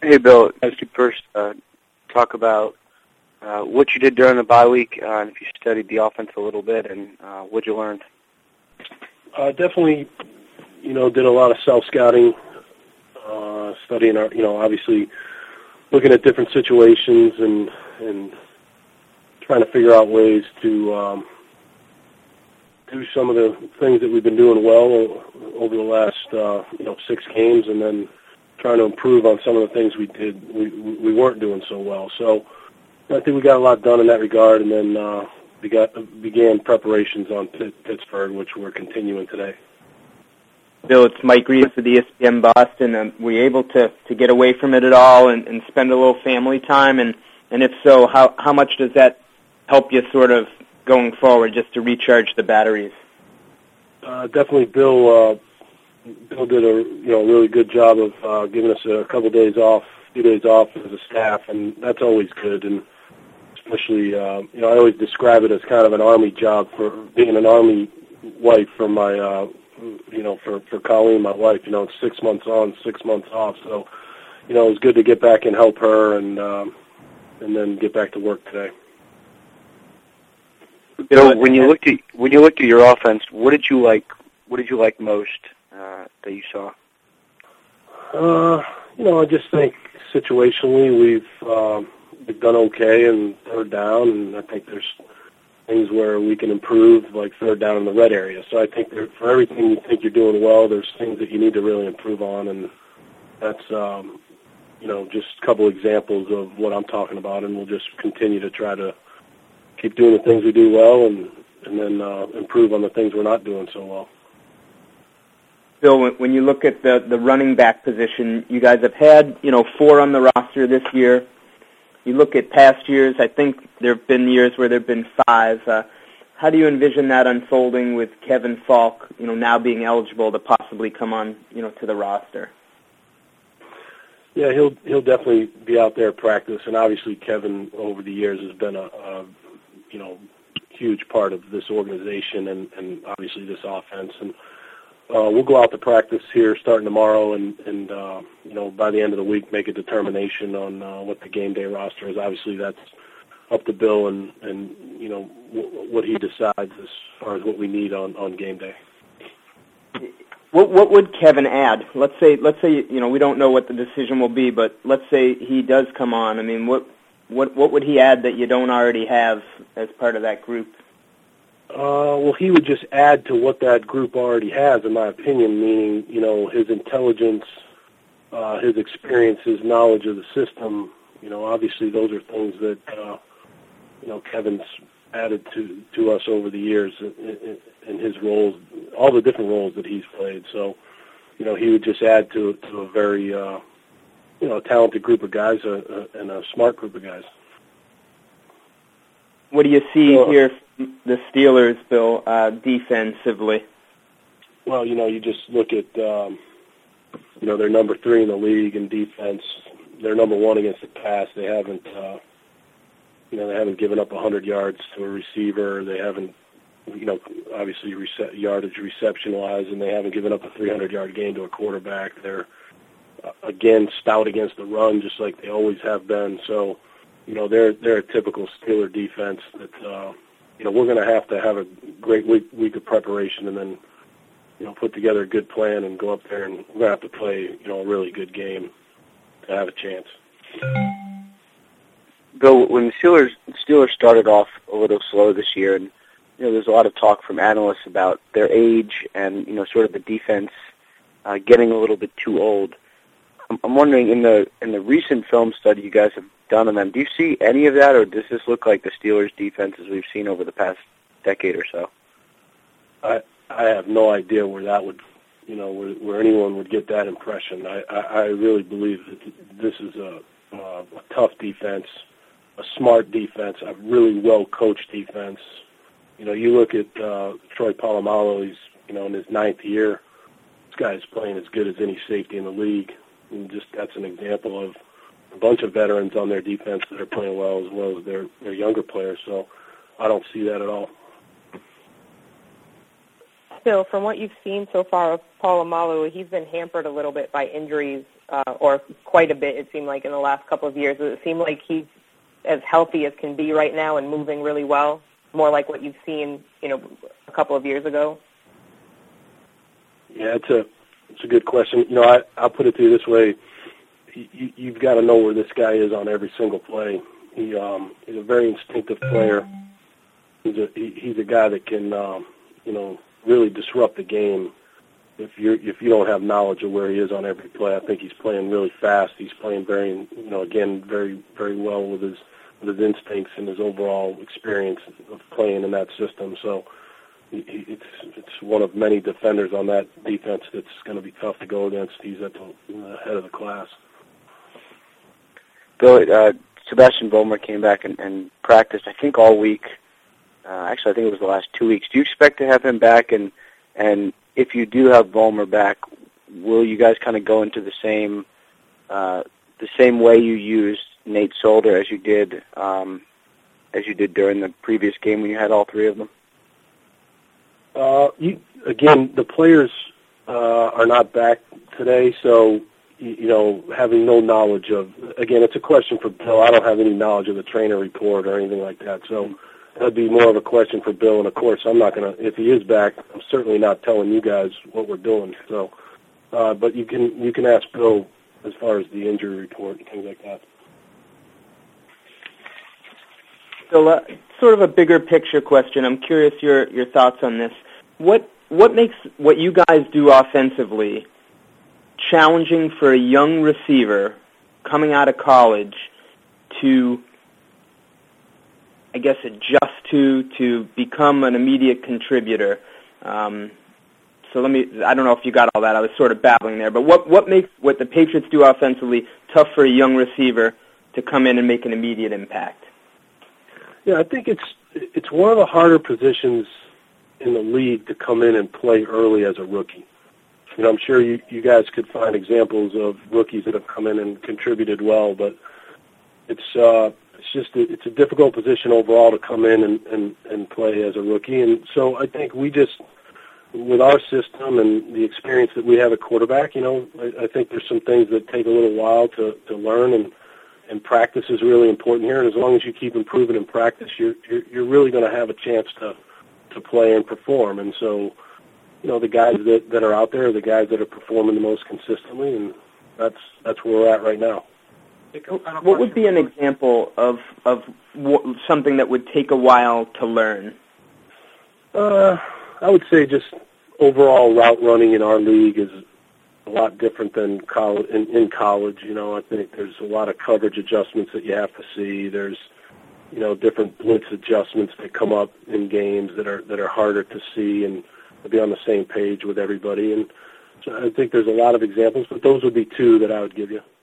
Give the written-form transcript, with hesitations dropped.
Hey, Bill, I could first talk about what you did during the bye week, and if you studied the offense a little bit, and what you learned. Definitely, did a lot of self-scouting, studying our, obviously looking at different situations and trying to figure out ways to do some of the things that we've been doing well over the last, 6 games, and then trying to improve on some of the things we weren't doing so well. So I think we got a lot done in that regard, and then began preparations on Pittsburgh, which we're continuing today. Bill, it's Mike Reeves with ESPN Boston. Were you able to get away from it at all and spend a little family time? And if so, how much does that help you sort of going forward just to recharge the batteries? Definitely, Bill did a really good job of giving us a few days off as a staff, and that's always good. And especially, I always describe it as kind of an Army job for being an Army wife for my, for Colleen, my wife. It's 6 months on, 6 months off. So, it was good to get back and help her, and then get back to work today. Bill, when you looked at your offense, what did you like most that you saw? I just think situationally we've done okay in third down, and I think there's things where we can improve, like third down in the red area. So I think for everything you think you're doing well, there's things that you need to really improve on, and that's just a couple examples of what I'm talking about, and we'll just continue to try to keep doing the things we do well, and then improve on the things we're not doing so well. Bill, when you look at the running back position, you guys have had 4 on the roster this year. You look at past years, I think there have been years where there have been 5. How do you envision that unfolding with Kevin Falk, now being eligible to possibly come on, to the roster? Yeah, he'll definitely be out there at practice, and obviously Kevin over the years has been a huge part of this organization and obviously this offense. And we'll go out to practice here starting tomorrow, and by the end of the week make a determination on what the game day roster is. Obviously that's up to Bill and what he decides as far as what we need on game day. What would Kevin add? Let's say we don't know what the decision will be, but let's say he does come on. I mean, what would he add that you don't already have as part of that group? Well, he would just add to what that group already has, in my opinion, meaning, his intelligence, his experience, his knowledge of the system. Obviously those are things that, Kevin's added to us over the years in his roles, all the different roles that he's played. So, he would just add to a very, a talented group of guys and a smart group of guys. What do you see here from the Steelers, Bill, defensively? Well, you just look at, they're number 3 in the league in defense. They're number 1 against the pass. They haven't, they haven't given up 100 yards to a receiver. They haven't, obviously yardage reception-wise, and they haven't given up a 300-yard gain to a quarterback. They're, again, stout against the run, just like they always have been. So, they're a typical Steeler defense that, we're going to have a great week of preparation, and then, put together a good plan and go up there, and we're going to have to play, a really good game to have a chance. Bill, when the Steelers started off a little slow this year, and there's a lot of talk from analysts about their age and sort of the defense getting a little bit too old. I'm wondering, in the recent film study you guys have done on them, do you see any of that, or does this look like the Steelers' defenses we've seen over the past decade or so? I have no idea where that would, where anyone would get that impression. I really believe that this is a tough defense, a smart defense, a really well-coached defense. You look at Troy Polamalu, he's, in his 9th year. This guy's playing as good as any safety in the league. And just that's an example of a bunch of veterans on their defense that are playing well as their younger players. So I don't see that at all. Phil, from what you've seen so far of Polamalu, he's been hampered a little bit by injuries, or quite a bit, it seemed like, in the last couple of years. Does it seem like he's as healthy as can be right now and moving really well, more like what you've seen, a couple of years ago? Yeah, it's a good question. I'll put it to you this way. You've got to know where this guy is on every single play. He's a very instinctive player. He's a guy that can, really disrupt the game. If you don't have knowledge of where he is on every play, I think he's playing really fast. He's playing very, very, very well with his instincts and his overall experience of playing in that system. So it's one of many defenders on that defense that's going to be tough to go against. He's at the head of the class. Bill, Sebastian Vollmer came back and practiced, I think, all week. Actually, I think it was the last 2 weeks. Do you expect to have him back? And if you do have Vollmer back, will you guys kind of go into the same way you used Nate Solder as you did during the previous game when you had all three of them? Again, the players are not back today, so having no knowledge of, again, it's a question for Bill. I don't have any knowledge of the trainer report or anything like that, so that'd be more of a question for Bill. And of course, I'm not gonna. If he is back, I'm certainly not telling you guys what we're doing. So, but you can ask Bill as far as the injury report and things like that. So, sort of a bigger picture question. I'm curious your thoughts on this. What makes what you guys do offensively challenging for a young receiver coming out of college to, I guess, adjust to become an immediate contributor? So I don't know if you got all that. I was sort of babbling there. But what makes what the Patriots do offensively tough for a young receiver to come in and make an immediate impact? Yeah, I think it's one of the harder positions in the league to come in and play early as a rookie. I'm sure you guys could find examples of rookies that have come in and contributed well, but it's a difficult position overall to come in and play as a rookie. And so I think we just, with our system and the experience that we have at quarterback, I think there's some things that take a little while to learn, and practice is really important here. And as long as you keep improving in practice, you're really going to have a chance to play and perform. And so, the guys that are out there are the guys that are performing the most consistently, and that's where we're at right now. What would be an example of something that would take a while to learn? I would say just overall route running in our league is a lot different than college. In college, I think there's a lot of coverage adjustments that you have to see. There's different blitz adjustments that come up in games that are harder to see and to be on the same page with everybody. And so I think there's a lot of examples, but those would be two that I would give you.